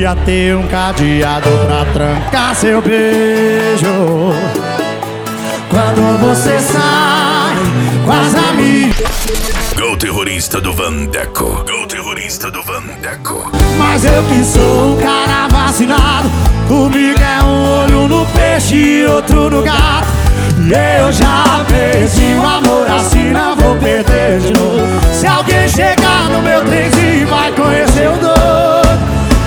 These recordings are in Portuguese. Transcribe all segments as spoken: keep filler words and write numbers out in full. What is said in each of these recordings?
Devia ter um cadeado pra trancar seu beijo. Quando você sai com as amigas. Gol terrorista do Vandeco. Gol terrorista do Vandeco. Mas eu que sou o cara vacinado, comigo é um olho no peixe e outro no gato. E eu já perdi o amor, assim não vou perder de novo. Se alguém chegar no meu trenzinho vai conhecer o doido.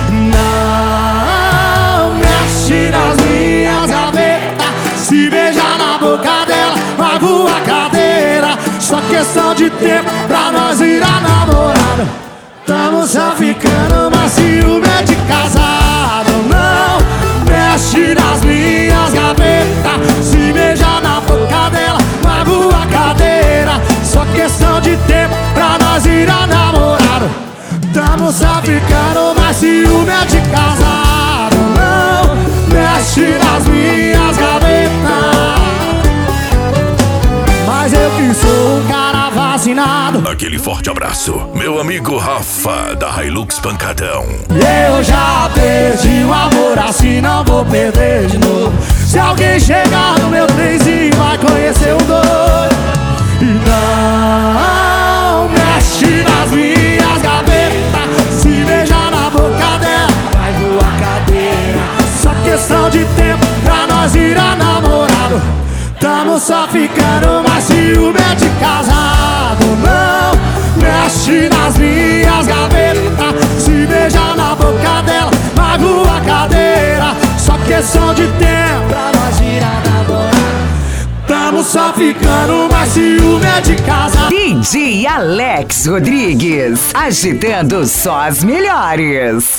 Não mexe nas minhas gavetas, se beijar na boca dela, magoa a cadeira. Só questão de tempo pra nós virar namorado. Tamo só ficando, mas ciúme é de casado. Não mexe nas minhas gavetas, se beijar na boca dela, magoa a cadeira. Só questão de tempo pra nós virar namorado. Tamo só ficando, mas ciúme é de casado. Não mexe nas minhas gavetas. Mas eu que sou um cara vacinado. Aquele forte abraço, meu amigo Rafa, da Hilux Pancadão. Eu já perdi o amor, assim não vou perder de novo. Se alguém chegar no meu trenzinho vai conhecer o doido. E não mexe nas minhas gavetas, se beijar na boca dela vai voar cadeira. Só questão de tempo pra nós virar namorado. Tamo só ficando, mas ciúme é de casado. Não mexe nas minhas gavetas, se beijar na boca dela, magoa a cadeira. Só questão de tempo pra nós virar namorado. Tamo só ficando, mas ciúme é de casado. D J Alex Rodrigues, agitando só as melhores.